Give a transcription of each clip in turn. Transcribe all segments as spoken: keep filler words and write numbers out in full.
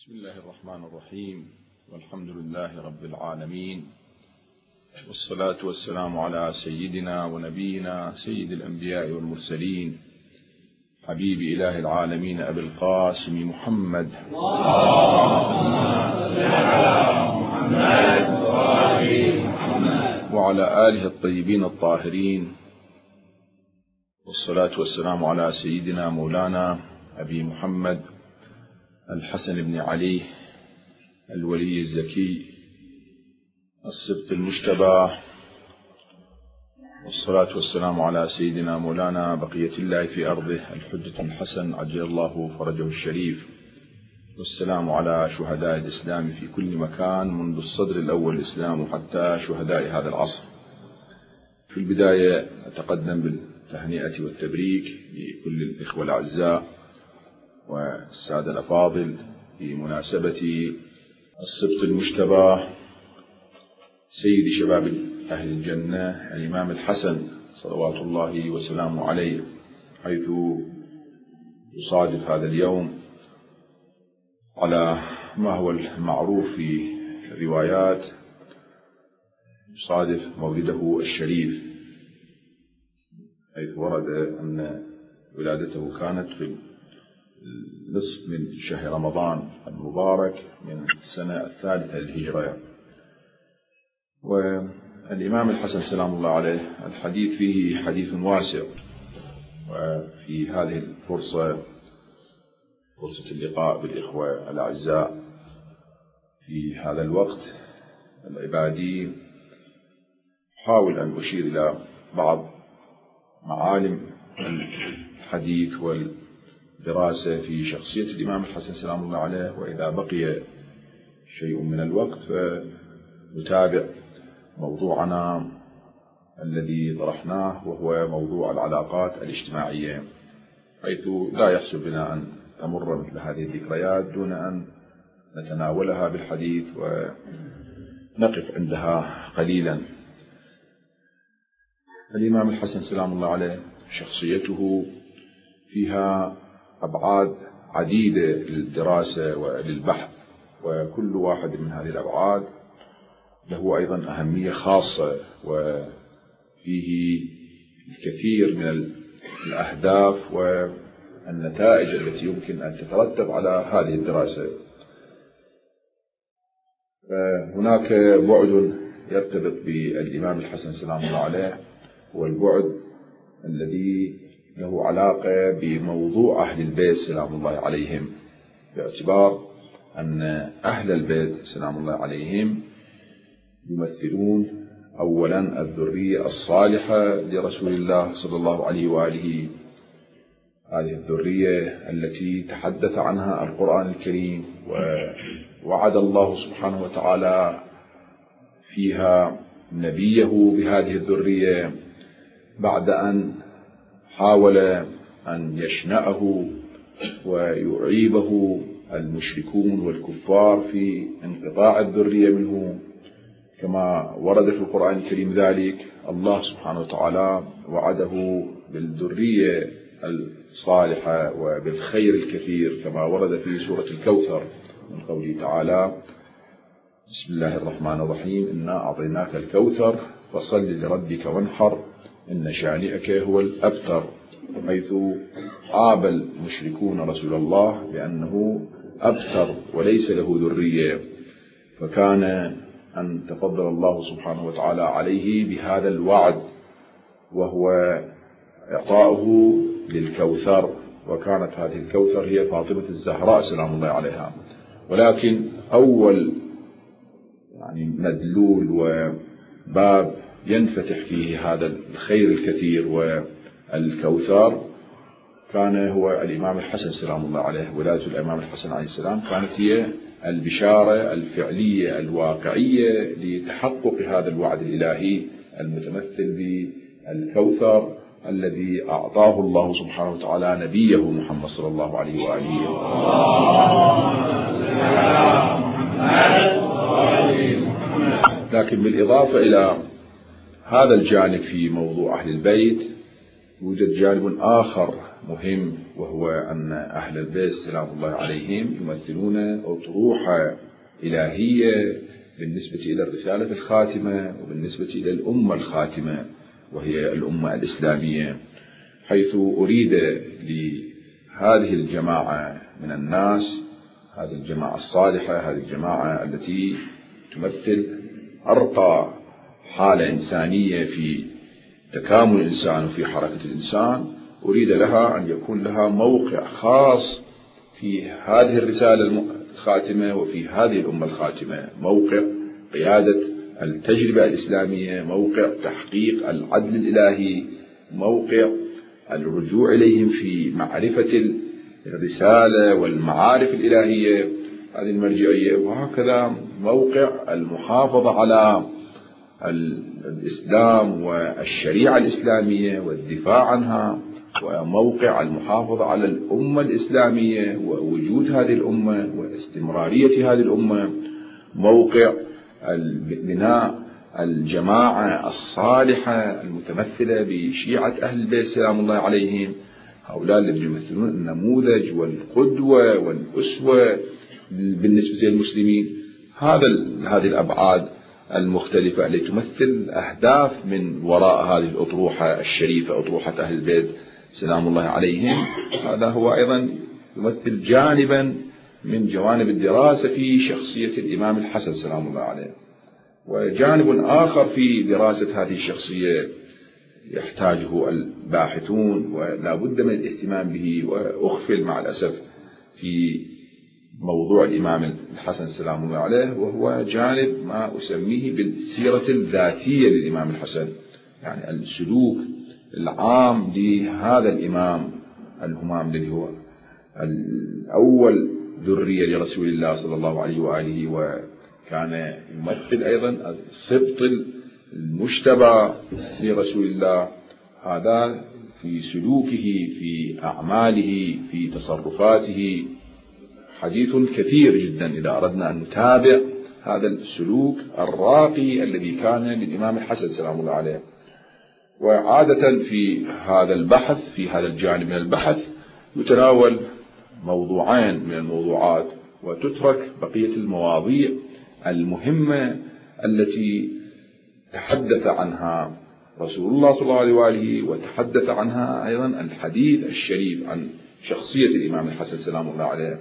بسم الله الرحمن الرحيم، والحمد لله رب العالمين، والصلاة والسلام على سيدنا ونبينا سيد الأنبياء والمرسلين حبيب إله العالمين أبي القاسم محمد وعلى آله الطيبين الطاهرين، والصلاة والسلام على سيدنا مولانا أبي محمد الحسن بن علي الولي الزكي السبط المجتبى، والصلاة والسلام على سيدنا مولانا بقية الله في أرضه الحجة الحسن عجل الله فرجه الشريف، والسلام على شهداء الإسلام في كل مكان منذ الصدر الأول الإسلام حتى شهداء هذا العصر. في البداية أتقدم بالتهنئة والتبريك لكل الإخوة الأعزاء والسادة الأفاضل بمناسبة السبط المجتبى سيد شباب أهل الجنة الإمام الحسن صلوات الله وسلامه عليه، حيث يصادف هذا اليوم على ما هو المعروف في الروايات يصادف مولده الشريف، حيث ورد أن ولادته كانت في نصف من شهر رمضان المبارك من السنة الثالثة للهجرة. والإمام الحسن سلام الله عليه الحديث فيه حديث واسع، وفي هذه الفرصة فرصة اللقاء بالإخوة الأعزاء في هذا الوقت العبادي أحاول أن أشير إلى بعض معالم الحديث والدراسة في شخصية الإمام الحسن سلام الله عليه، وإذا بقي شيء من الوقت فنتابع موضوعنا الذي طرحناه، وهو موضوع العلاقات الاجتماعية، حيث لا يحسن بنا أن تمر مثل هذه الذكريات دون أن نتناولها بالحديث ونقف عندها قليلا. الإمام الحسن سلام الله عليه شخصيته فيها أبعاد عديدة للدراسة وللبحث، وكل واحد من هذه الأبعاد له أيضا أهمية خاصة، وفيه الكثير من الأهداف والنتائج التي يمكن أن تترتب على هذه الدراسة. هناك بعد يرتبط بالإمام الحسن سلام الله عليه، والبعد الذي له علاقة بموضوع أهل البيت سلام الله عليهم، باعتبار أن أهل البيت سلام الله عليهم يمثلون أولا الذرية الصالحة لرسول الله صلى الله عليه وآله، هذه الذرية التي تحدث عنها القرآن الكريم، ووعد الله سبحانه وتعالى فيها نبيه بهذه الذرية بعد أن حاول أن يشنأه ويعيبه المشركون والكفار في انقطاع الذرية منه، كما ورد في القرآن الكريم ذلك. الله سبحانه وتعالى وعده بالذرية الصالحة وبالخير الكثير، كما ورد في سورة الكوثر من قوله تعالى: بسم الله الرحمن الرحيم، إنا أعطيناك الكوثر فصل لربك وانحر إن شانئك هو الأبتر، حيث عاب المشركون رسول الله بأنه أبتر وليس له ذرية، فكان أن تفضل الله سبحانه وتعالى عليه بهذا الوعد، وهو إعطاؤه للكوثر، وكانت هذه الكوثر هي فاطمة الزهراء سلام الله عليها. ولكن أول يعني مدلول وباب ينفتح فيه هذا الخير الكثير والكوثر كان هو الإمام الحسن سلام الله عليه. ولادة الإمام الحسن عليه السلام كانت هي البشارة الفعلية الواقعية لتحقق هذا الوعد الإلهي المتمثل بالكوثر الذي أعطاه الله سبحانه وتعالى نبيه محمد صلى الله عليه وآله. لكن بالإضافة إلى هذا الجانب في موضوع أهل البيت، يوجد جانب آخر مهم، وهو أن أهل البيت سلام الله عليهم يمثلون أطروحة إلهية بالنسبة إلى الرسالة الخاتمة وبالنسبة إلى الأمة الخاتمة وهي الأمة الإسلامية، حيث أريد لهذه الجماعة من الناس، هذه الجماعة الصالحة، هذه الجماعة التي تمثل أرقى حالة إنسانية في تكامل الإنسان وفي حركة الإنسان، أريد لها أن يكون لها موقع خاص في هذه الرسالة الخاتمة وفي هذه الأمة الخاتمة، موقع قيادة التجربة الإسلامية، موقع تحقيق العدل الإلهي، موقع الرجوع إليهم في معرفة الرسالة والمعارف الإلهية هذه المرجعية، وهكذا موقع المحافظة على الإسلام والشريعة الإسلامية والدفاع عنها، وموقع المحافظة على الأمة الإسلامية ووجود هذه الأمة واستمرارية هذه الأمة، موقع بناء الجماعة الصالحة المتمثلة بشيعة أهل البيت سلام الله عليهم، هؤلاء الذين يمثلون النموذج والقدوة والأسوة بالنسبة للمسلمين. هذا هذه الأبعاد المختلفة التي تمثل أهداف من وراء هذه الأطروحة الشريفة، أطروحة أهل البيت سلام الله عليهم. هذا هو أيضا يمثل جانبا من جوانب الدراسة في شخصية الإمام الحسن سلام الله عليه. وجانب آخر في دراسة هذه الشخصية يحتاجه الباحثون ولا بد من الاهتمام به، وأغفل مع الأسف في موضوع الإمام الحسن سلام الله عليه، وهو جانب ما أسميه بالسيرة الذاتية للإمام الحسن، يعني السلوك العام لهذا الإمام الهمام الذي هو الأول ذرية لرسول الله صلى الله عليه وآله، وكان يمثل أيضا السبط المجتبى لرسول الله. هذا في سلوكه، في أعماله، في تصرفاته حديث كثير جدا إذا أردنا أن نتابع هذا السلوك الراقي الذي كان للإمام الحسن سلام الله عليه. وعادة في هذا البحث، في هذا الجانب من البحث، يتناول موضوعين من الموضوعات وتترك بقية المواضيع المهمة التي تحدث عنها رسول الله صلى الله عليه وآله، وتحدث عنها أيضا الحديث الشريف عن شخصية الإمام الحسن سلام الله عليه.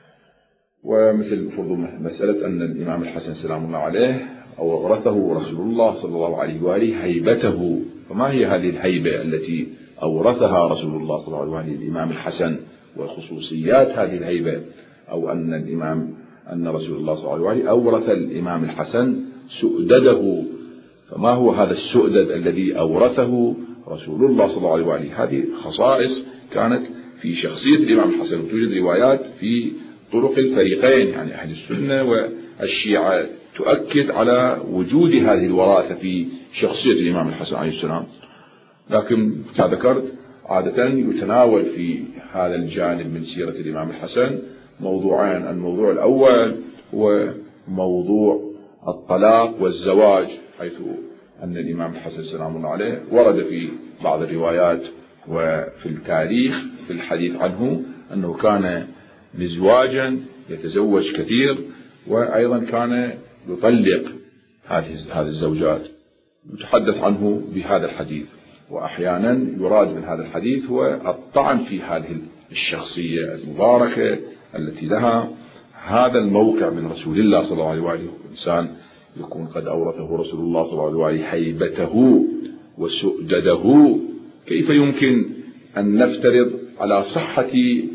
ومثل فرض مسألة أن الإمام الحسن سلام الله عليه أورثه رسول الله صلى الله عليه وآله هيبته، فما هي هذه الهيبة التي أورثها رسول الله صلى الله عليه وآله الإمام الحسن، وخصوصيات هذه الهيبة، أو أن الإمام أن رسول الله صلى الله عليه وآله أورث الإمام الحسن سؤدده، فما هو هذا السؤدد الذي أورثه رسول الله صلى الله عليه وآله؟ هذه خصائص كانت في شخصية الإمام الحسن، وتوجد روايات في طرق الفريقين، يعني أهل السنة والشيعة، تؤكد على وجود هذه الوراثة في شخصية الإمام الحسن عليه السلام. لكن كما ذكرت عادة يتناول في هذا الجانب من سيرة الإمام الحسن موضوعين. الموضوع الأول هو موضوع الطلاق والزواج، حيث أن الإمام الحسن سلام الله عليه ورد في بعض الروايات وفي التاريخ في الحديث عنه أنه كان مزواجا يتزوج كثير، وأيضا كان يطلق هذه هذه الزوجات، يتحدث عنه بهذا الحديث. وأحيانا يراد من هذا الحديث هو الطعن في هذه الشخصية المباركة التي لها هذا الموقع من رسول الله صلى الله عليه وآله. إنسان يكون قد أورثه رسول الله صلى الله عليه وآله هيبته وسؤدده، كيف يمكن أن نفترض على صحة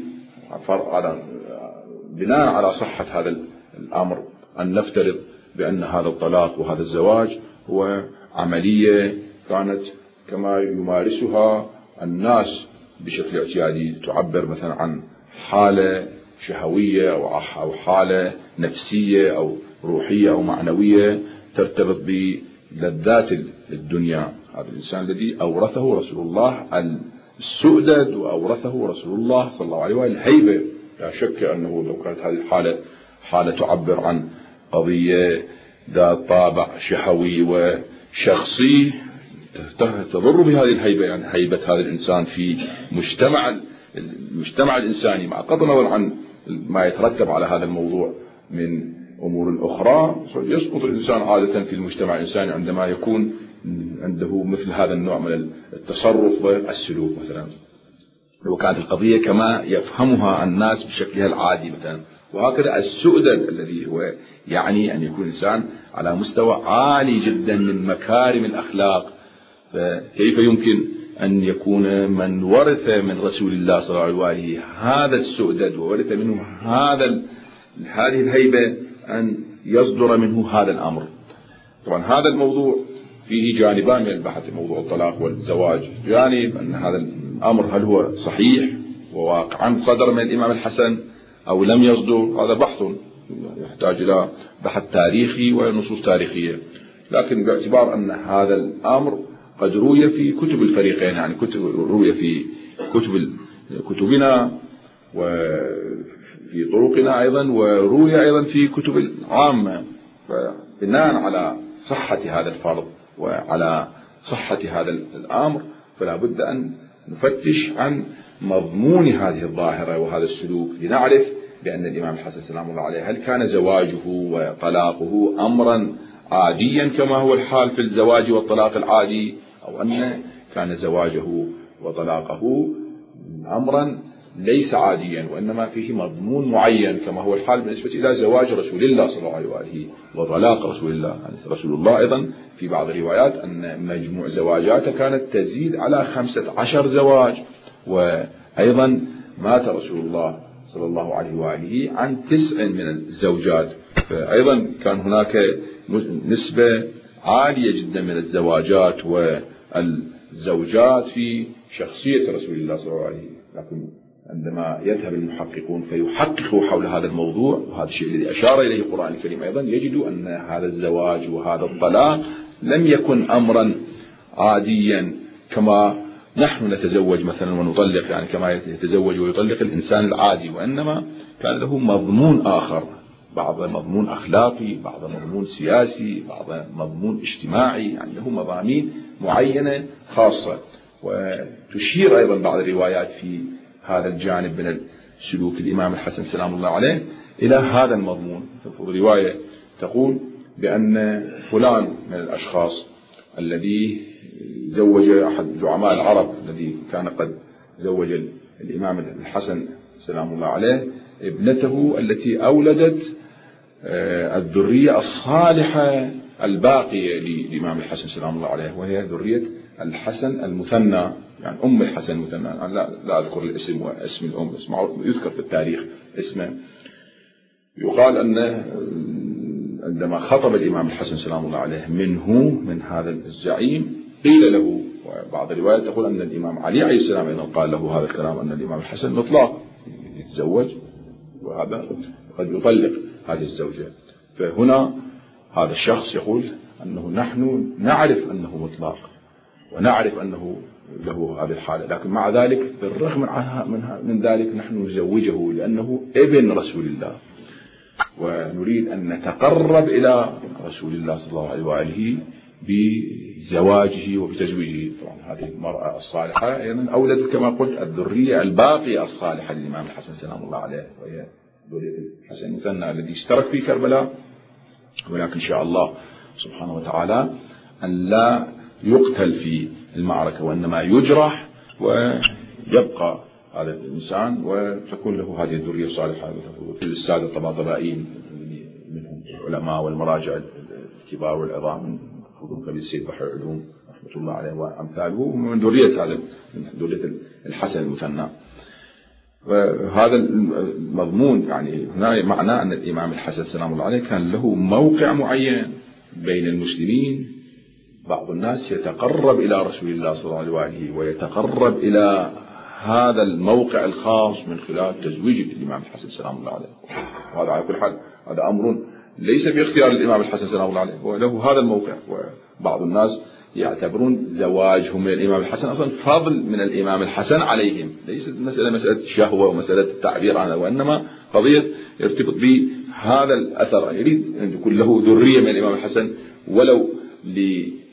على بناء على صحة هذا الأمر أن نفترض بأن هذا الطلاق وهذا الزواج هو عملية كانت كما يمارسها الناس بشكل اعتيادي، تعبر مثلا عن حالة شهوية أو حالة نفسية أو روحية أو معنوية ترتبط بلذات الدنيا. هذا الإنسان الذي أورثه رسول الله السؤدد وأورثه رسول الله صلى الله عليه وآله الهيبة، لا شك أنه لو كانت هذه الحالة حالة تعبر عن قضية ذات طابع شهوي وشخصي تضر بهذه الهيبة، يعني هيبة هذا الإنسان في مجتمع المجتمع الإنساني، مع قطع النظر عن ما يترتب على هذا الموضوع من أمور أخرى. يسقط الإنسان عادة في المجتمع الإنساني عندما يكون عنده مثل هذا النوع من التصرف والسلوك. مثلا لو كانت القضية كما يفهمها الناس بشكلها العادي مثلا، وهكذا السؤدد الذي هو يعني أن يكون الإنسان على مستوى عالي جدا من مكارم الأخلاق، فكيف يمكن أن يكون من ورث من رسول الله صلى الله عليه وآله هذا السؤدد وورث منه هذا هذه الهيبة أن يصدر منه هذا الأمر؟ طبعا هذا الموضوع فيه جانبان من البحث، موضوع الطلاق والزواج. جانب أن هذا الأمر هل هو صحيح وواقعا صدر من الإمام الحسن أو لم يصدر، هذا بحث يحتاج إلى بحث تاريخي ونصوص تاريخية. لكن باعتبار أن هذا الأمر قد روي في كتب الفريقين، يعني كتب روي في كتب كتبنا وفي طرقنا أيضا، وروي أيضا في كتب العامة، فبناء على صحة هذا الفرض وعلى صحة هذا الأمر فلا بد أن نفتش عن مضمون هذه الظاهرة وهذا السلوك لنعرف بأن الإمام الحسن سلام الله عليه هل كان زواجه وطلاقه أمرا عاديا كما هو الحال في الزواج والطلاق العادي، أو أن كان زواجه وطلاقه أمرا ليس عاديا وإنما فيه مضمون معين كما هو الحال بالنسبة إلى زواج رسول الله صلى الله عليه وآله وطلاق رسول الله. يعني رسول الله أيضا في بعض الروايات أن مجموع زواجاته كانت تزيد على خمسة عشر زواج، وأيضا مات رسول الله صلى الله عليه وآله عن تسع من الزوجات، فأيضا كان هناك نسبة عالية جدا من الزواجات والزوجات في شخصية رسول الله صلى الله عليه وآله. لكن عندما يذهب المحققون فيحققوا حول هذا الموضوع، وهذا الشيء الذي أشار إليه القرآن الكريم أيضا، يجدوا أن هذا الزواج وهذا الطلاق لم يكن أمرا عاديا كما نحن نتزوج مثلا ونطلق، يعني كما يتزوج ويطلق الإنسان العادي، وإنما كان له مضمون آخر، بعض مضمون أخلاقي، بعض مضمون سياسي، بعض مضمون اجتماعي، يعني له مضامين معينة خاصة. وتشير أيضا بعض الروايات في هذا الجانب من سلوك الإمام الحسن سلام الله عليه إلى هذا المضمون. رواية تقول بأن فلان من الأشخاص الذي زوج أحد زعماء العرب الذي كان قد زوج الإمام الحسن سلام الله عليه ابنته التي أولدت الذرية الصالحة الباقية للإمام الحسن سلام الله عليه، وهي ذرية الحسن المثنى، يعني أم الحسن المثنى. يعني لا, لا أذكر الاسم واسم الأم، يذكر في التاريخ اسمه. يقال أن عندما خطب الإمام الحسن سلام الله عليه منه من هذا الزعيم قيل له، وبعض الروايات تقول أن الإمام علي عليه السلام أيضا قال له هذا الكلام، أن الإمام الحسن مطلق يتزوج وهذا قد يطلق هذه الزوجة. فهنا هذا الشخص يقول أنه نحن نعرف أنه مطلق ونعرف أنه له هذه الحالة، لكن مع ذلك بالرغم من ذلك نحن نزوجه لأنه ابن رسول الله، ونريد أن نتقرب إلى رسول الله صلى الله عليه وآله بزواجه وبتزويجه. طبعا هذه المرأة الصالحة أيضا أولدت كما قلت الذرية الباقية الصالحة للإمام الحسن سلام الله عليه، وهي ذرية الحسن المثنى الذي اشترك في كربلاء، ولكن إن شاء الله سبحانه وتعالى أن لا يقتل في المعركة وإنما يجرح ويبقى هذا الإنسان وتكون له هذه الذرية الصالحة. في السادة الطباطبائيين منهم العلماء والمراجع الكبار والعظام من خذوا كبير السيد بحر العلوم رحمة الله عليه وأمثاله من ذرية هذا من ذرية الحسن المثنى. وهذا المضمون يعني هنا معناه أن الإمام الحسن سلام الله عليه كان له موقع معين بين المسلمين. بعض الناس يتقرب إلى رسول الله صلى الله عليه وآله ويتقرب إلى هذا الموقع الخاص من خلال تزويج الإمام الحسن سلام الله عليه، وهذا على كل حال هذا أمر ليس باختيار الإمام الحسن سلام الله عليه، وله هذا الموقع. وبعض الناس يعتبرون زواجهم من الإمام الحسن أصلا فضل من الإمام الحسن عليهم، ليست مسألة مسألة شهوة ومسألة التعبير عنها، وإنما قضية يرتبط بهذا الأثر، يريد أن يكون له ذرية من الإمام الحسن ولو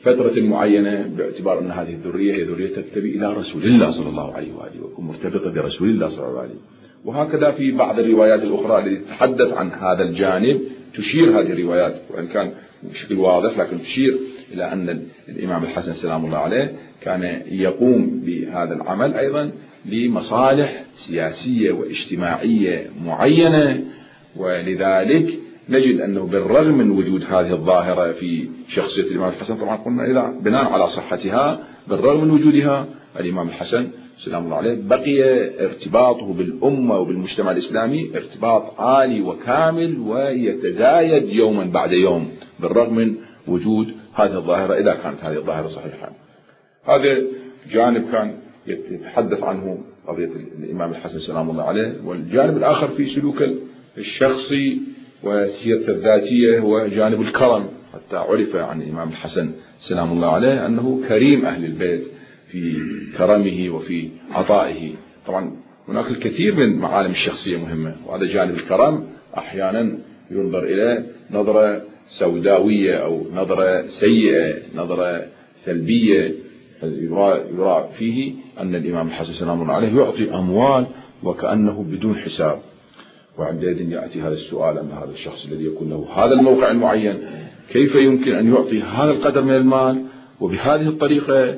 فترة معينة باعتبار أن هذه الذرية هي ذرية تنتمي إلى رسول الله صلى الله عليه وآله ويكون مرتبطة برسول الله صلى الله عليه وآله. وهكذا في بعض الروايات الأخرى التي تتحدث عن هذا الجانب تشير هذه الروايات، وإن كان بشكل واضح لكن تشير إلى أن الإمام الحسن سلام الله عليه كان يقوم بهذا العمل أيضا لمصالح سياسية واجتماعية معينة. ولذلك نجد أنه بالرغم من وجود هذه الظاهرة في شخصية الإمام الحسن، طبعا قلنا إذا بناء على صحتها، بالرغم من وجودها الإمام الحسن سلام الله عليه بقي ارتباطه بالأمة وبالمجتمع الإسلامي ارتباط عالي وكامل ويتزايد يوما بعد يوم بالرغم من وجود هذه الظاهرة إذا كانت هذه الظاهرة صحيحة. هذا جانب كان يتحدث عنه قضية الإمام الحسن سلام الله عليه. والجانب الآخر في سلوك الشخصي وسيرته الذاتية هو جانب الكرم، حتى عرف عن الإمام الحسن سلام الله عليه أنه كريم أهل البيت في كرمه وفي عطائه. طبعا هناك الكثير من معالم الشخصية مهمة، وهذا جانب الكرم أحيانا ينظر إلى نظرة سوداوية أو نظرة سيئة، نظرة سلبية، يرى فيه أن الإمام الحسن سلام الله عليه يعطي أموال وكأنه بدون حساب. وعندئذ يأتي هذا السؤال أن هذا الشخص الذي يكون له هذا الموقع المعين كيف يمكن أن يعطي هذا القدر من المال وبهذه الطريقة،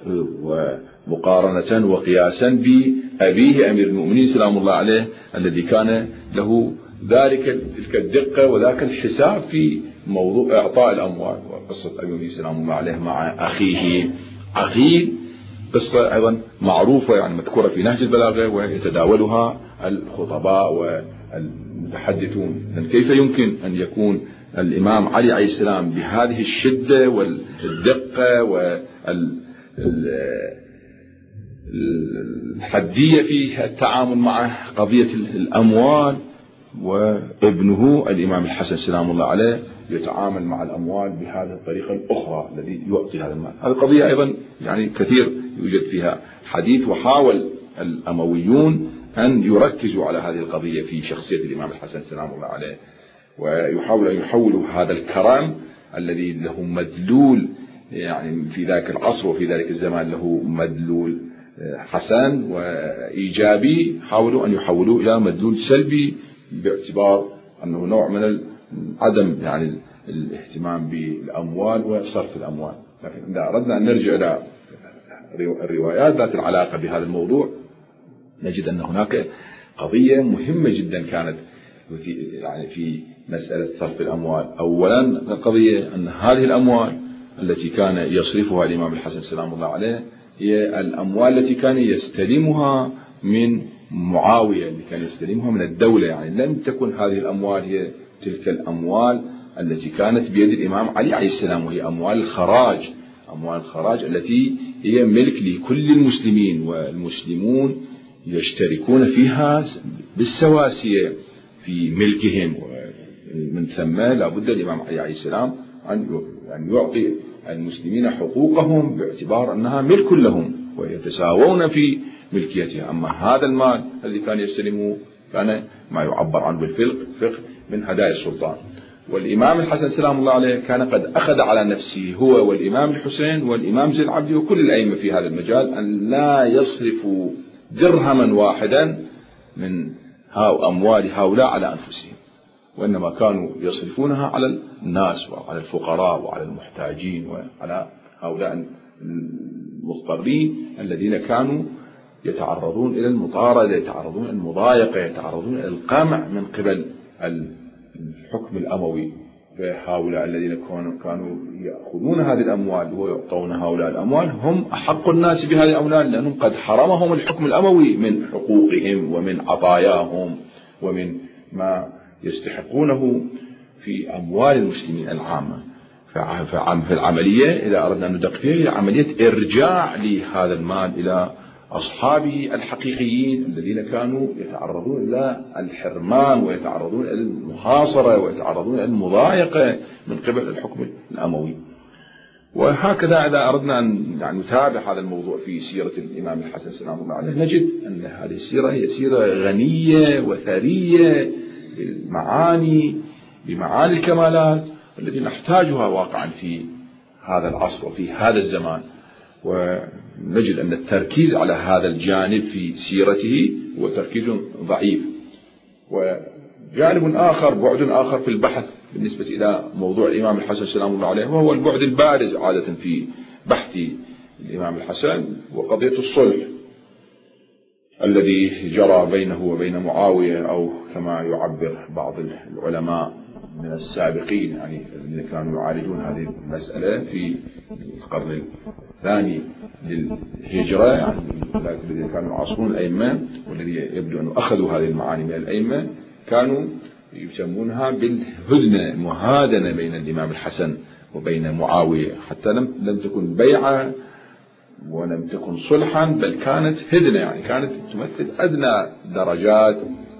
ومقارنة وقياسا بأبيه أمير المؤمنين سلام الله عليه الذي كان له ذلك تلك الدقة وذاك الحساب في موضوع إعطاء الأموال. وقصة أبيه سلام الله عليه مع أخيه عقيل قصة أيضا معروفة يعني مذكورة في نهج البلاغة ويتداولها الخطباء والمتحدثون. كيف يمكن أن يكون الإمام علي عليه السلام بهذه الشدة والدقة والحدية في التعامل مع قضية الأموال، وابنه الإمام الحسن سلام الله عليه يتعامل مع الأموال بهذه الطريقة الأخرى الذي يعطي هذا المال. هذه القضية أيضا يعني كثير يوجد فيها حديث، وحاول الأمويون أن يركزوا على هذه القضية في شخصية الإمام الحسن سلام الله عليه، ويحاول أن يحولوا هذا الكرم الذي له مدلول يعني في ذاك العصر وفي ذلك الزمان له مدلول حسن وإيجابي، حاولوا أن يحولوه إلى مدلول سلبي باعتبار أنه نوع من عدم يعني الاهتمام بالأموال وصرف الأموال. لكن إذا أردنا أن نرجع إلى الروايات ذات العلاقة بهذا الموضوع نجد أن هناك قضية مهمة جدا كانت يعني في مسألة صرف الأموال. أولا القضية أن هذه الأموال التي كان يصرفها الإمام الحسن سلام الله عليه هي الأموال التي كان يستلمها من معاوية، اللي كان يستلمها من الدولة. يعني لم تكن هذه الأموال هي تلك الأموال التي كانت بيد الإمام علي عليه السلام، وهي أموال الخراج، أموال الخراج التي هي ملك لكل المسلمين، والمسلمون يشتركون فيها بالسواسية في ملكهم. ومن ثم لابد الإمام علي عليه السلام أن يعطي المسلمين حقوقهم باعتبار أنها ملك لهم ويتساوون في ملكيتها. أما هذا المال الذي كان يستلمه كان ما يعبر عنه بالفقه من هدايا السلطان. والإمام الحسن سلام الله عليه كان قد أخذ على نفسه هو والإمام الحسين والإمام زين العابدين وكل الأئمة في هذا المجال أن لا يصرفوا درهما واحدا من أموال هؤلاء على أنفسهم، وإنما كانوا يصرفونها على الناس وعلى الفقراء وعلى المحتاجين وعلى هؤلاء المضطرين الذين كانوا يتعرضون إلى المطاردة، يتعرضون إلى المضايقة، يتعرضون إلى القمع من قبل الحكم الأموي. فهؤلاء الذين كانوا يأخذون هذه الأموال ويعطون هؤلاء الأموال هم أحق الناس بهذه الأموال، لأنهم قد حرمهم الحكم الأموي من حقوقهم ومن عطاياهم ومن ما يستحقونه في أموال المسلمين العامة. في العملية إذا أردنا أن ندق فيها هي عملية إرجاع لهذا المال إلى أصحابه الحقيقيين الذين كانوا يتعرضون إلى الحرمان ويتعرضون إلى المحاصرة ويتعرضون إلى المضايقة من قبل الحكم الأموي. وهكذا إذا أردنا أن يعني نتابع هذا الموضوع في سيرة الإمام الحسن سلام الله عليه نجد أن هذه السيرة هي سيرة غنية وثرية بالمعاني بمعاني الكمالات التي نحتاجها واقعا في هذا العصر وفي هذا الزمان، ونجد أن التركيز على هذا الجانب في سيرته هو تركيز ضعيف. وجانب آخر، بعد آخر في البحث بالنسبة إلى موضوع الإمام الحسن سلام الله عليه، وهو البعد البارز عادة في بحث الإمام الحسن، وقضية الصلح الذي جرى بينه وبين معاوية، أو كما يعبر بعض العلماء من السابقين يعني الذين كانوا يعالجون هذه المسألة في القرن الثاني للهجرة، يعني الذين كانوا يعاصرون الأئمة والذي يبدو أن أخذوا هذه المعاني من الأئمة، كانوا يسمونها بالهدنة، المهادنة بين الإمام الحسن وبين معاوية، حتى لم لم تكن بيعة ولم تكن صلحا، بل كانت هدنة، يعني كانت تمثل أدنى درجات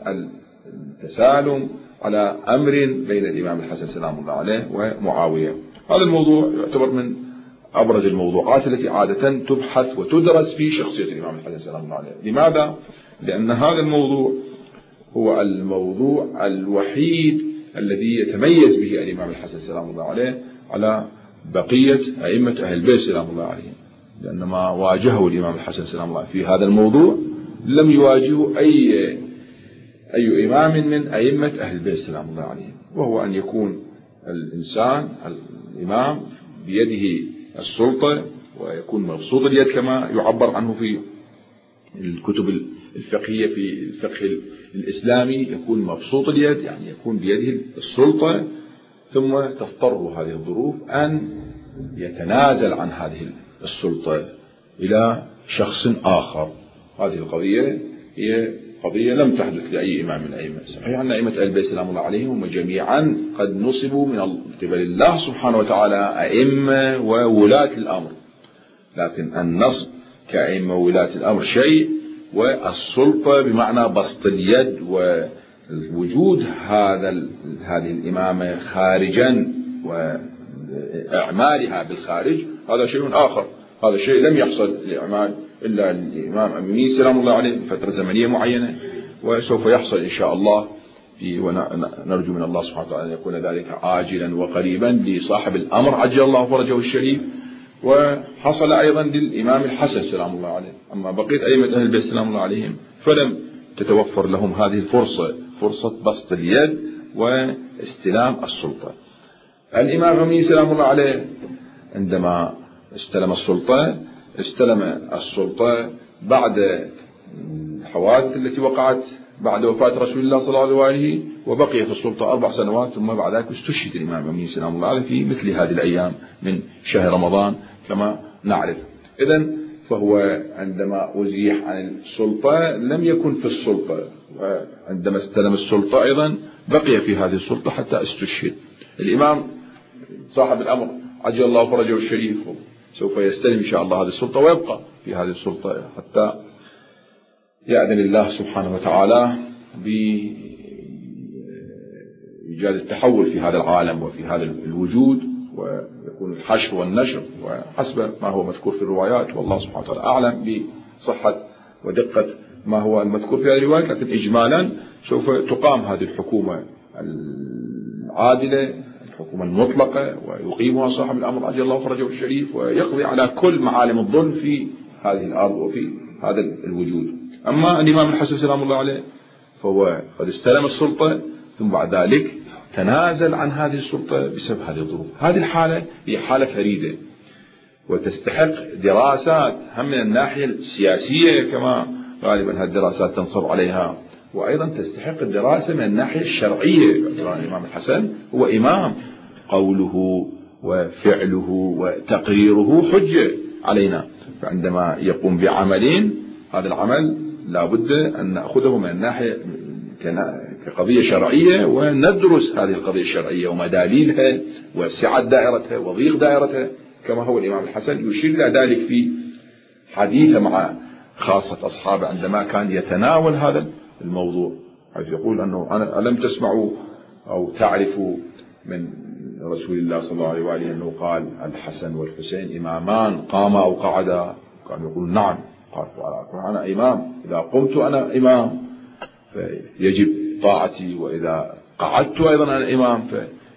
التسالم على أمر بين الإمام الحسن سلام الله عليه ومعاوية. هذا الموضوع يعتبر من أبرز الموضوعات التي عادة تبحث وتدرس في شخصية الإمام الحسن سلام الله عليه. لماذا؟ لأن هذا الموضوع هو الموضوع الوحيد الذي يتميز به الإمام الحسن سلام الله عليه على بقية أئمة أهل البيت سلام الله عليهم، لأن ما واجهه الإمام الحسن سلام الله في هذا الموضوع لم يواجهه أي أي إمام من أئمة أهل البيت سلام الله عليهم، وهو أن يكون الإنسان الإمام بيده السلطة ويكون مبسوط اليد كما يعبر عنه في الكتب الفقهية في الفقه الإسلامي، يكون مبسوط اليد يعني يكون بيده السلطة، ثم تضطر هذه الظروف أن يتنازل عن هذه السلطة إلى شخص آخر. هذه القضية هي قضية لم تحدث لأي إمام من الأئمة. صحيح أن أئمة أهل البيت سلام الله عليهم هم جميعا قد نصبوا من قبل الله سبحانه وتعالى أئمة وولاة الأمر، لكن النصب كأئمة وولاة الأمر شيء، والسلطة بمعنى بسط اليد ووجود هذا هذه الإمامة خارجا وإعمالها بالخارج هذا شيء آخر. هذا الشيء لم يحصل لإعمال إلا الإمام أمين سلام الله عليه بفترة زمنية معينة، وسوف يحصل إن شاء الله، ونرجو من الله سبحانه وتعالى أن يكون ذلك عاجلا وقريبا لصاحب الأمر عجل الله فرجه الشريف. وحصل أيضا للإمام الحسن سلام الله عليه. أما بقية أئمة أهل البيت سلام الله عليهم فلم تتوفر لهم هذه الفرصة، فرصة بسط اليد واستلام السلطة. الإمام أمين سلام الله عليه عندما استلم السلطة استلم السلطة بعد الحوادث التي وقعت بعد وفاة رسول الله صلى الله عليه، وبقي في السلطة أربع سنوات، ثم بعد ذلك استشهد الإمام أمين سلام الله عليه في مثل هذه الأيام من شهر رمضان كما نعرف. إذن فهو عندما أزيح عن السلطة لم يكن في السلطة، وعندما استلم السلطة أيضا بقي في هذه السلطة حتى استشهد. الإمام صاحب الأمر عجل الله فرجه الشريف سوف يستلم إن شاء الله هذه السلطة ويبقى في هذه السلطة حتى يأذن الله سبحانه وتعالى بإيجاد التحول في هذا العالم وفي هذا الوجود، ويكون الحشر والنشر وحسب ما هو مذكور في الروايات، والله سبحانه وتعالى أعلم بصحة ودقة ما هو المذكور في هذه الروايات. لكن إجمالا سوف تقام هذه الحكومة العادلة، الحكومة المطلقة، ويقيمها صاحب الأمر عجل الله فرجه الشريف، ويقضي على كل معالم الظلم في هذه الأرض وفي هذا الوجود. أما الإمام الحسن سلام الله عليه فهو قد استلم السلطة، ثم بعد ذلك تنازل عن هذه السلطة بسبب هذه الظروف. هذه الحالة هي حالة فريدة وتستحق دراسات، هم من الناحية السياسية كما غالبا هالدراسات تنصب عليها، وأيضا تستحق الدراسة من الناحية الشرعية. الإمام الحسن هو إمام، قوله وفعله وتقريره حجة علينا، فعندما يقوم بعملين هذا العمل لا بد أن نأخذه من الناحية كقضية شرعية، وندرس هذه القضية الشرعية ومداليلها وسعة دائرتها وضيق دائرتها، كما هو الإمام الحسن يشير إلى ذلك في حديثه مع خاصة أصحابه عندما كان يتناول هذا الموضوع، حيث يقول أنه أنا ألم تسمعوا أو تعرفوا من رسول الله صلى الله عليه وآله أنه قال الحسن والحسين إمامان قاما أو قعدا؟ كان يقول نعم. قال أنا إمام، إذا قمت أنا إمام فيجب طاعتي، وإذا قعدت أيضا أنا إمام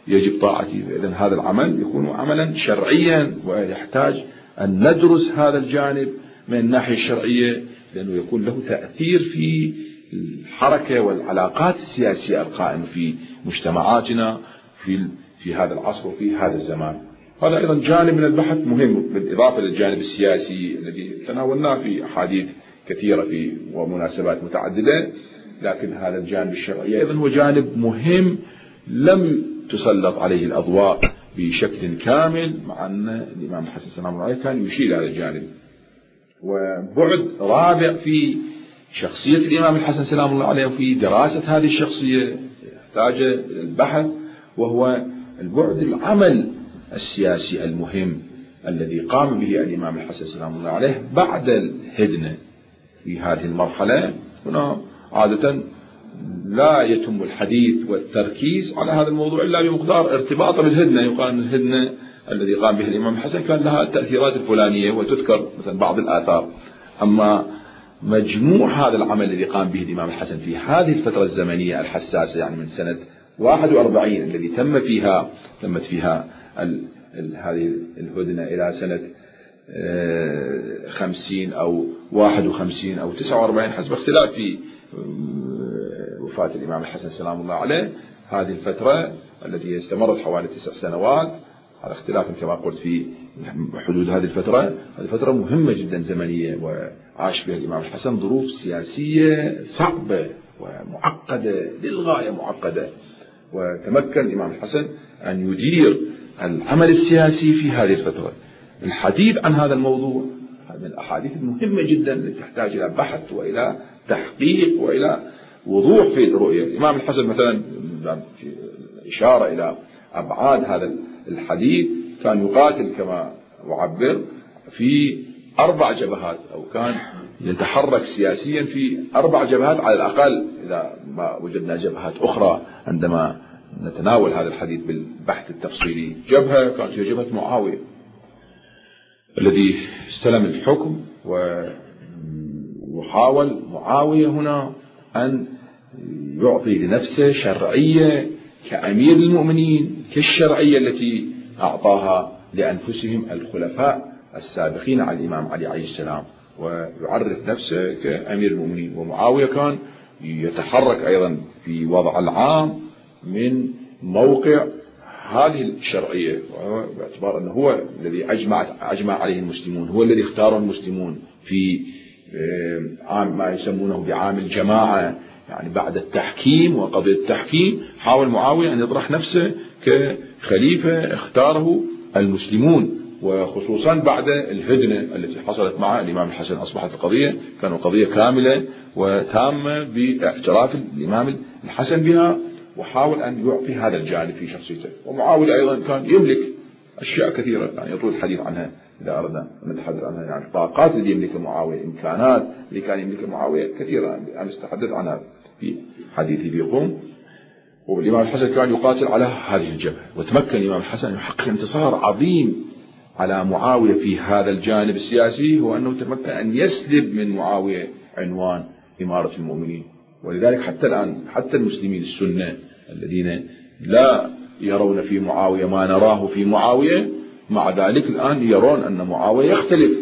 يجب طاعتي. إذن هذا العمل يكون عملا شرعيا، ويحتاج أن ندرس هذا الجانب من الناحية الشرعية، لأنه يكون له تأثير في الحركة والعلاقات السياسية القائمة في مجتمعاتنا في في هذا العصر وفي هذا الزمان. هذا أيضا جانب من البحث مهم، بالإضافة للجانب السياسي الذي تناولناه في أحاديث كثيرة في ومناسبات متعددة، لكن هذا الجانب الشرعي أيضا هو جانب مهم لم تسلط عليه الأضواء بشكل كامل، مع أن الإمام الحسن سلام الله عليه كان يشير هذا الجانب. وبعد رابع في شخصية الإمام الحسن سلام الله عليه وفي دراسة هذه الشخصية يحتاج البحث، وهو البعد العمل السياسي المهم الذي قام به الإمام الحسن سلام الله عليه بعد الهدنة. في هذه المرحلة هنا عادة لا يتم الحديث والتركيز على هذا الموضوع إلا بمقدار ارتباطه بالهدنة. يقال أن الهدنة الذي قام به الإمام الحسن كان لها التأثيرات الفلانية وتذكر مثلا بعض الآثار، أما مجموع هذا العمل الذي قام به الإمام الحسن في هذه الفترة الزمنية الحساسة، يعني من سنة واحد وأربعين الذي تم فيها تمت فيها ال ال هذه الهدنة إلى سنة خمسين أو واحد وخمسين أو تسعة وأربعين حسب اختلاف في وفاة الإمام الحسن سلام الله عليه. هذه الفترة التي استمرت حوالي تسع سنوات على اختلاف كما قلت في حدود هذه الفترة، هذه فترة مهمة جدا زمنية، وعاش فيها الإمام الحسن ظروف سياسية صعبة ومعقدة للغاية معقدة، وتمكن الإمام الحسن أن يدير العمل السياسي في هذه الفترة. الحديث عن هذا الموضوع من الأحاديث المهمة جدا التي تحتاج إلى بحث وإلى تحقيق وإلى وضوح في الرؤية. الإمام الحسن مثلا إشارة إلى أبعاد هذا الحديث، كان يقاتل كما أعبر في أربع جبهات، أو كان يتحرك سياسيا في أربع جبهات على الأقل، إذا ما وجدنا جبهات أخرى عندما نتناول هذا الحديث بالبحث التفصيلي. جبهة كانت هي جبهة معاوية الذي استلم الحكم، وحاول معاوية هنا أن يعطي لنفسه شرعية كأمير المؤمنين كالشرعية التي أعطاها لأنفسهم الخلفاء السابقين على الإمام علي عليه السلام، ويعرف نفسه كأمير المؤمنين. ومعاوية كان يتحرك أيضا في وضع العام من موقع هذه الشرعية، باعتبار أنه هو الذي أجمع أجمع عليه المسلمون، هو الذي اختاره المسلمون في عام ما يسمونه بعام الجماعة، يعني بعد التحكيم وقضية التحكيم حاول معاوية أن يطرح نفسه كخليفة اختاره المسلمون، وخصوصا بعد الهدنة التي حصلت مع الإمام الحسن أصبحت القضية كانوا قضية كاملة وتامة باعتراف الإمام الحسن بها، وحاول أن يعطي هذا الجانب في شخصيته. ومعاوية أيضا كان يملك أشياء كثيرة يعني يطول الحديث عنها إذا أردنا أن نتحدث عنها، يعني الطاقات التي يملكها معاوية، إمكانات اللي كان يملكها معاوية كثيرة أنا أستحدث عنها في حديثي بيقوم. والإمام الحسن كان يقاتل على هذه الجبهة، وتمكن الإمام الحسن أن يحقق انتصار عظيم على معاوية في هذا الجانب السياسي، هو أنه تمكن أن يسلب من معاوية عنوان إمارة المؤمنين. ولذلك حتى الآن حتى المسلمين السنة الذين لا يرون في معاوية ما نراه في معاوية، مع ذلك الآن يرون أن معاوية يختلف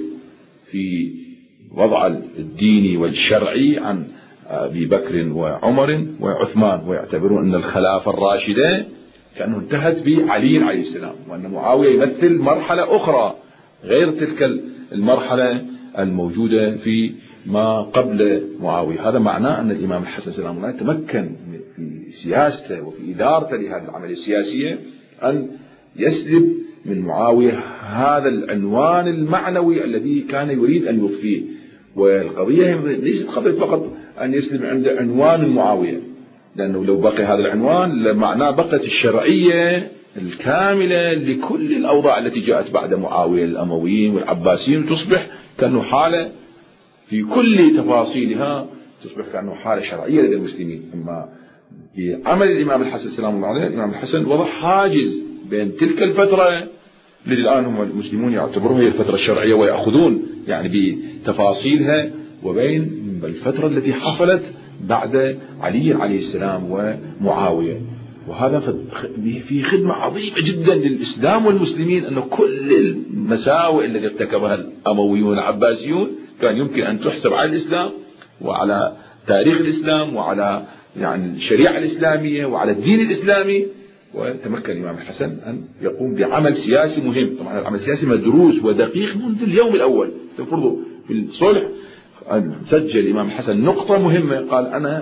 في وضع الديني والشرعي عن أبي بكر وعمر وعثمان، ويعتبرون أن الخلافة الراشدة كأنه انتهت بعلي عليه السلام، وأن معاوية يمثل مرحلة أخرى غير تلك المرحلة الموجودة في ما قبل معاوية. هذا معناه أن الإمام الحسن سلام الله تمكن في سياسته وفي إدارته لهذه العملية السياسية أن يسلب من معاوية هذا العنوان المعنوي الذي كان يريد أن يضفيه. والقضية ليست قضية فقط أن يسلب عند عنوان معاوية، لأنه لو بقي هذا العنوان لمعناه بقت الشرعية الكاملة لكل الأوضاع التي جاءت بعد معاوية، الأمويين والعباسيين، تصبح كأنه حالة في كل تفاصيلها تصبح كأنه حالة شرعية لدى المسلمين. أما في عمل الإمام الحسن سلام الله عليه، الإمام الحسن وضع حاجز بين تلك الفترة التي الآن هم المسلمون يعتبروها هي الفترة الشرعية ويأخذون يعني بتفاصيلها، وبين الفترة التي حصلت بعد علي عليه السلام ومعاوية. وهذا في خدمة عظيمة جدا للإسلام والمسلمين، أنه كل المساوئ التي ارتكبها الأمويون العباسيون كان يمكن أن تحسب على الإسلام وعلى تاريخ الإسلام وعلى يعني الشريعة الإسلامية وعلى الدين الإسلامي. وتمكن الإمام الحسن أن يقوم بعمل سياسي مهم. طبعا العمل السياسي مدروس ودقيق منذ اليوم الأول. تفرضوا في الصلح سجل الإمام الحسن نقطة مهمة، قال أنا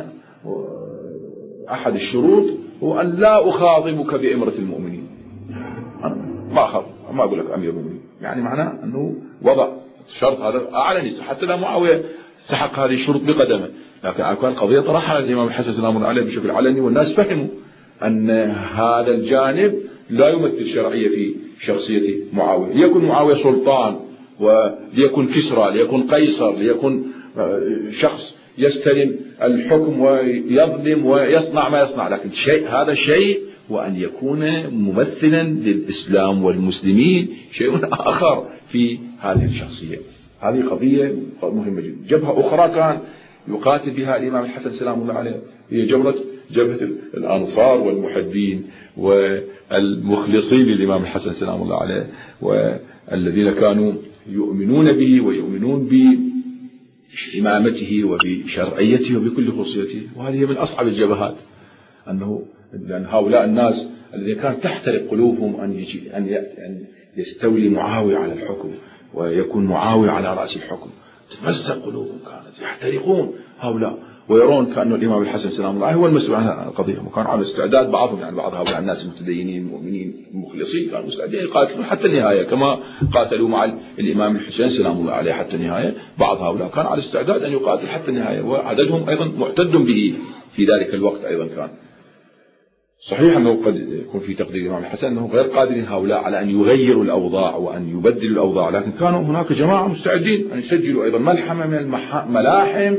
أحد الشروط هو أن لا أخاطبك بإمرة المؤمنين، أنا ما أخاطب، ما أقول لك أمير المؤمنين، يعني معناه أنه وضع الشرط هذا أعلني، حتى لا معاوية سحق هذه الشروط بقدمه. لكن كان قضية طرحها الإمام الحسن سلام الله عليه بشكل علني، والناس فهموا أن هذا الجانب لا يمثل شرعية في شخصية معاوية. ليكن معاوية سلطان، وليكن كسرى، ليكن قيصر، ليكن شخص يستلم الحكم ويظلم ويصنع ما يصنع، لكن شيء هذا شيء، وأن يكون ممثلا للإسلام والمسلمين شيء آخر في هذه الشخصية. هذه قضية مهمة جدا. جبهة أخرى كان يقاتل بها الإمام الحسن سلام الله عليه هي جبهة جبهة الأنصار والمحبين والمخلصين للإمام الحسن سلام الله عليه، والذين كانوا يؤمنون به ويؤمنون بإمامته وبشرعيته وبكل خصوصيته. وهذه من أصعب الجبهات، أنه لأن هؤلاء الناس الذين كانت تحترق قلوبهم أن يجي أن يستولي معاوية على الحكم ويكون معاوية على رأس الحكم، تتمزق قلوبهم، كانت يحترقون هؤلاء ويرون كأنه الإمام الحسن سلام الله هو المسؤول عن القضية. وكان على استعداد بعضهم، يعني بعض هؤلاء الناس المتدينين المؤمنين المخلصين كانوا مستعدين يقاتلون حتى النهاية، كما قاتلوا مع الإمام الحسين سلام الله عليه حتى النهاية. بعض هؤلاء كان على استعداد أن يقاتل حتى النهاية، وعددهم أيضا معتد به في ذلك الوقت. أيضا كان صحيح أنه قد يكون في تقدير الإمام الحسن أنه غير قادرين هؤلاء على أن يغيروا الأوضاع وأن يبدلوا الأوضاع، لكن كانوا هناك جماعة مستعدين أن يسجلوا أيضا ملحمة من الملاحم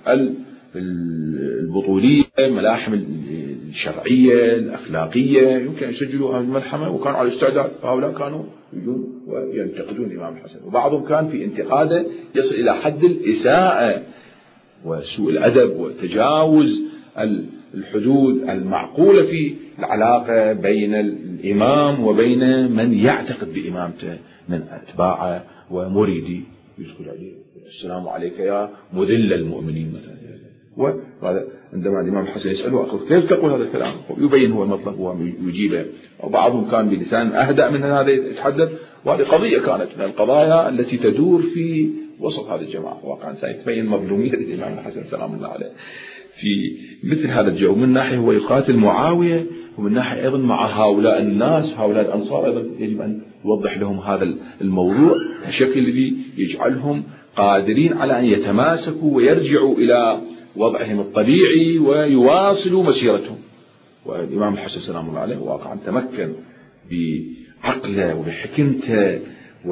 البطولية، ملاحم الشرعية الأخلاقية، يمكن أن يسجلوا هذه الملحمة، وكانوا على استعداد. هؤلاء كانوا يجون وينتقدون الإمام الحسن، وبعضهم كان في انتقاده يصل إلى حد الإساءة وسوء الأدب وتجاوز الحدود المعقولة في العلاقة بين الإمام وبين من يعتقد بإمامته من أتباعه ومريدي، يدخل عليه السلام عليك يا مذل المؤمنين مثلا. وهذا عندما الإمام الحسن يسأله أخذ كيف تقول هذا الكلام، يبين هو المطلب ويجيبه. وبعضهم كان بلسان أهدأ من هذا يتحدث. وهذه قضية كانت من القضايا التي تدور في وسط هذه الجماعة. واقعا سيتبين مظلومية الإمام الحسن سلام الله عليه في مثل هذا الجو. من ناحية هو يقاتل معاوية، ومن ناحية أيضا مع هؤلاء الناس هؤلاء الأنصار أيضا يجب أن يوضح لهم هذا الموضوع بشكل الذي يجعلهم قادرين على أن يتماسكوا ويرجعوا إلى وضعهم الطبيعي ويواصلوا مسيرتهم. والإمام الحسن سلام الله عليه واقعا تمكن بعقله وبحكمته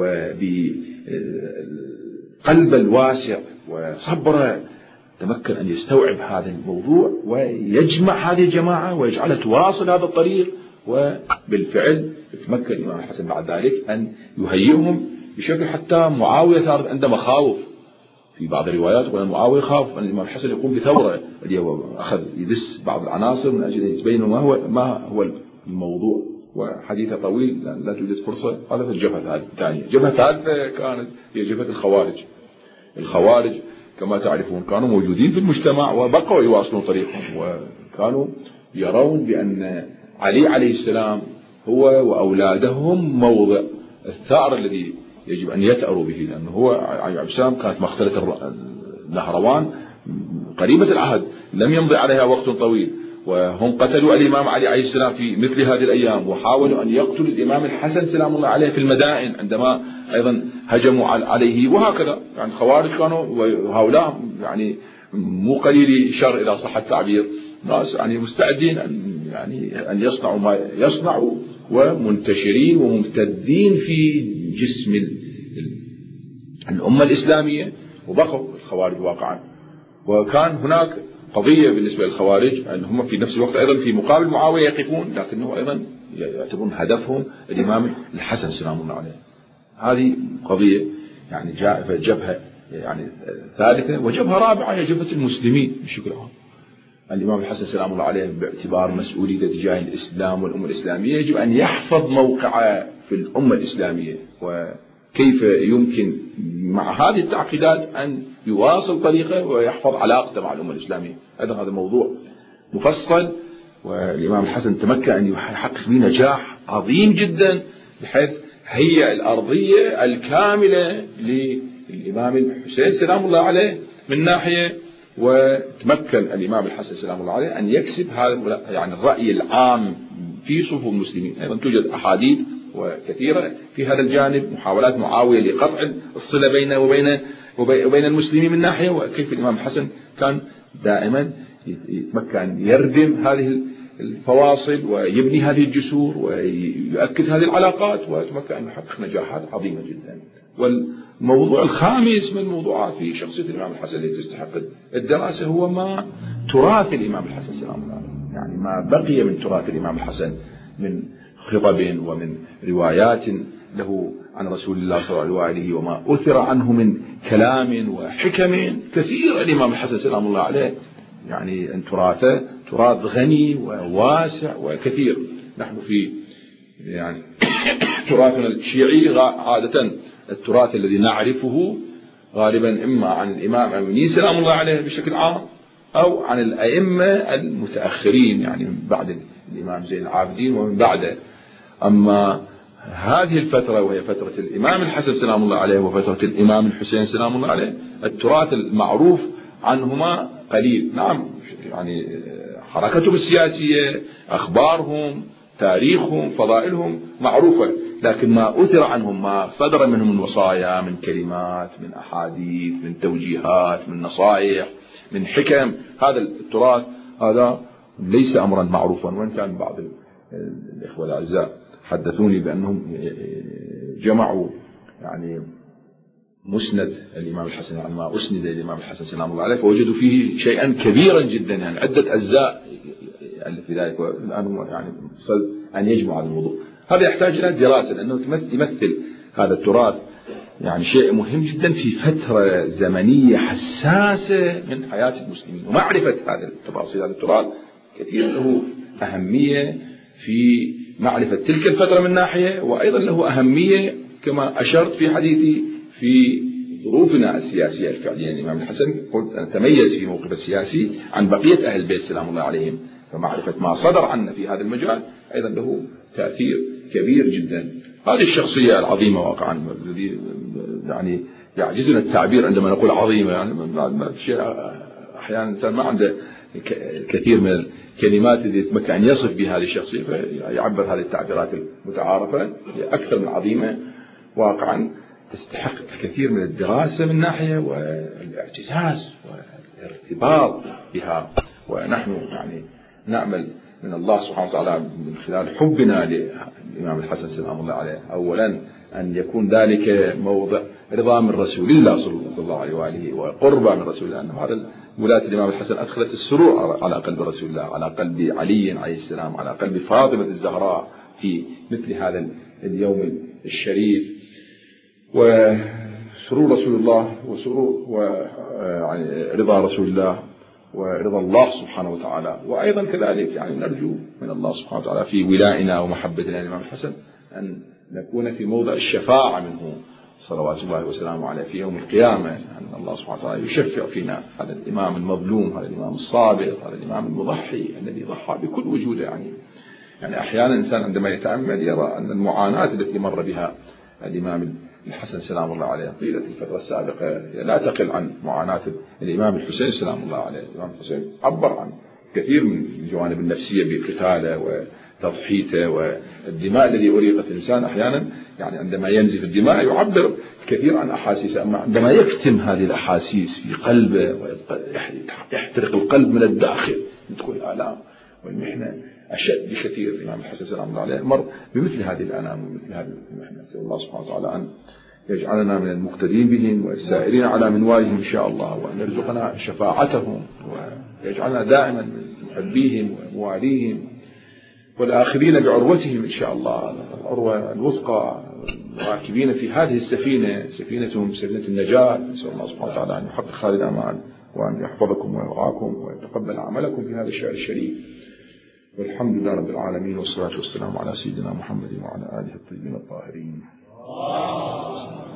وبقلبه الواسع وصبره، تمكن أن يستوعب هذا الموضوع ويجمع هذه الجماعة ويجعلها تواصل هذا الطريق. وبالفعل تمكن الإمام الحسن بعد ذلك أن يهيئهم بشكل حتى معاوية صارت عنده مخاوف. في بعض الروايات وأن معاوية خاف أن الإمام الحسن يقوم بثورة، أخذ يدس بعض العناصر من أجل أن يتبين ما هو ما هو الموضوع. وحديثه طويل لا توجد فرصة. هذا في الجبهة الثانية. الجبهة الثالثة كانت هي جبهة الخوارج. الخوارج كما تعرفون كانوا موجودين في المجتمع وبقوا يواصلون طريقهم، وكانوا يرون بأن علي عليه السلام هو وأولادهم موضع الثأر الذي يجب أن يثأروا به، لأنه هو علي عليه السلام كانت مقتلة النهروان قريبة العهد لم يمضي عليها وقت طويل، وهم قتلوا الإمام علي عليه السلام في مثل هذه الأيام، وحاولوا أن يقتلوا الإمام الحسن سلام الله عليه في المدائن عندما أيضا هجموا عليه. وهكذا يعني خوارج كانوا وهؤلاء يعني مو قليل شر إذا صح التعبير، ناس يعني مستعدين أن يعني أن يصنعوا ما يصنعوا ومنتشرين وممتدين في جسم الأمة الإسلامية. وبقوا الخوارج واقعا. وكان هناك قضية بالنسبة للخوارج أن هم في نفس الوقت أيضا في مقابل معاوية يقفون، لكنه أيضا يعتبرون هدفهم الإمام الحسن سلام الله عليه. هذه قضية يعني جاء جبهة يعني ثالثة. وجبهة رابعة هي جبهة المسلمين بشكل عام. الإمام الحسن سلام الله عليه باعتبار مسؤوليته تجاه الإسلام والأمة الإسلامية يجب أن يحفظ موقعه في الأمة الإسلامية، وكيف يمكن مع هذه التعقيدات أن يواصل طريقه ويحفظ علاقته مع الأمة الإسلامية. هذا هذا موضوع مفصل، والإمام الحسن تمكن أن يحقق به نجاح عظيم جدا، بحيث هي الأرضية الكاملة للإمام الحسين سلام الله عليه من ناحية، وتمكن الإمام الحسن سلام الله عليه أن يكسب هذا يعني الرأي العام في صفوف المسلمين. أيضا توجد أحاديث وكثيرة في هذا الجانب، محاولات معاوية لقطع الصلة بينه وبين وبين المسلمين من ناحية، وكيف الإمام الحسن كان دائما يتمكن يردم هذه الفواصل ويبني هذه الجسور ويؤكد هذه العلاقات، وتمكن أن يحقق نجاحات عظيمة جدا. والموضوع الخامس من الموضوعات في شخصية الإمام الحسن التي تستحق الدراسة هو ما تراث الإمام الحسن سلام الله عليه، يعني ما بقي من تراث الإمام الحسن من خطب ومن روايات له عن رسول الله صلى الله عليه وما أثر عنه من كلام وحكم كثير. الإمام الحسن سلام الله عليه يعني أن تراثه تراث غني وواسع وكثير. نحن في يعني تراثنا الشيعي عادة التراث الذي نعرفه غالبا إما عن الإمام أمين سلام الله عليه بشكل عام، أو عن الأئمة المتأخرين يعني من بعد الإمام زين العابدين ومن بعده. أما هذه الفترة وهي فترة الإمام الحسن سلام الله عليه وفترة الإمام الحسين سلام الله عليه، التراث المعروف عنهما قليل. نعم يعني حركتهم السياسية، أخبارهم، تاريخهم، فضائلهم معروفة، لكن ما أثر عنهم، ما صدر منهم من وصايا، من كلمات، من أحاديث، من توجيهات، من نصائح، من حكم، هذا التراث هذا ليس أمرا معروفا. وإن كان بعض الإخوة الأعزاء حدثوني بأنهم جمعوا يعني مسند الإمام الحسن، يعني ما أسند الإمام الحسن سلام الله عليه، فوجدوا فيه شيئا كبيرا جدا، يعني عدة أجزاء في ذلك، يعني أن يجمع هذا الموضوع. هذا يحتاج إلى دراسة، لأنه يمثل هذا التراث يعني شيء مهم جدا في فترة زمنية حساسة من حياة المسلمين، ومعرفة هذه التفاصيل. هذا التراث كثير له أهمية في معرفة تلك الفترة من ناحية، وأيضا له أهمية كما أشرت في حديثي في ظروفنا السياسية الفعلية. الإمام الحسن قلت أن تميز في موقف السياسي عن بقية أهل البيت سلام الله عليهم، فمعرفة ما صدر عنا في هذا المجال أيضا له تأثير كبير جدا. هذه الشخصية العظيمة واقعا الذي يعني يعجزنا التعبير عندما نقول عظيمة، يعني ما شيء أحيانا الإنسان ما عنده كثير من الكلمات التي يتمكن أن يصف بها هذه الشخصية، فيعبر هذه التعبيرات المتعارفة. هي أكثر من عظيمة واقعا، تستحق الكثير من الدراسة من ناحية والاعتزاز والارتباط بها. ونحن يعني نعمل من الله سبحانه وتعالى من خلال حبنا للإمام الحسن سلام الله عليه أولا أن يكون ذلك موضع رضا من رسول الله صلى الله عليه وآله وقربة من رسول الله، أن هذا ولاة الإمام الحسن أدخلت السرور على قلب رسول الله، على قلب علي عليه السلام، على قلب فاطمة الزهراء في مثل هذا اليوم الشريف. وسرور رسول الله وسرور ورضا رسول الله ورضا الله سبحانه وتعالى. وأيضا كذلك يعني نرجو من الله سبحانه وتعالى في ولائنا ومحبتنا للإمام الحسن أن نكون في موضع الشفاعة منه صلوات الله وسلامه عليه في يوم القيامة، أن الله سبحانه وتعالى يشفع فينا هذا الإمام المظلوم، هذا الإمام الصادق، هذا الإمام المضحي الذي ضحى بكل وجوده. يعني يعني أحيانا الإنسان عندما يتأمل يرى أن المعاناة التي مر بها الإمام الحسن سلام الله عليه طيلة الفترة السابقة لا تقل عن معاناة الإمام الحسين سلام الله عليه. الإمام الحسين عبر عن كثير من الجوانب النفسية بقتاله وتضحيته والدماء الذي أريقت الإنسان أحيانا، يعني عندما ينزف الدماء يعبر كثير عن أحاسيسه، أما عندما يكتم هذه الأحاسيس في قلبه ويحترق القلب من الداخل تكون الآلام والمحنة أشد بكثير. الإمام الحسن سلام الله عليه مر بمثل هذه الآلام ومثل هذه المحنة. نسأل الله سبحانه وتعالى أن يجعلنا من المقتدين بهم والسائرين على منوالهم إن شاء الله، وأن يرزقنا شفاعتهم، ويجعلنا دائما من محبيهم ومواليهم والآخذين بعروتهم إن شاء الله، العروة الوثقى، راكبين في هذه السفينة، سفينتهم سفينة النجاة. نسأل الله سبحانه وتعالى أن يحقق هذه الأمال وأن يحفظكم ويرعاكم ويتقبل عملكم في هذا الشهر الشريف. والحمد لله رب العالمين، والصلاة والسلام على سيدنا محمد وعلى آله الطيبين الطاهرين.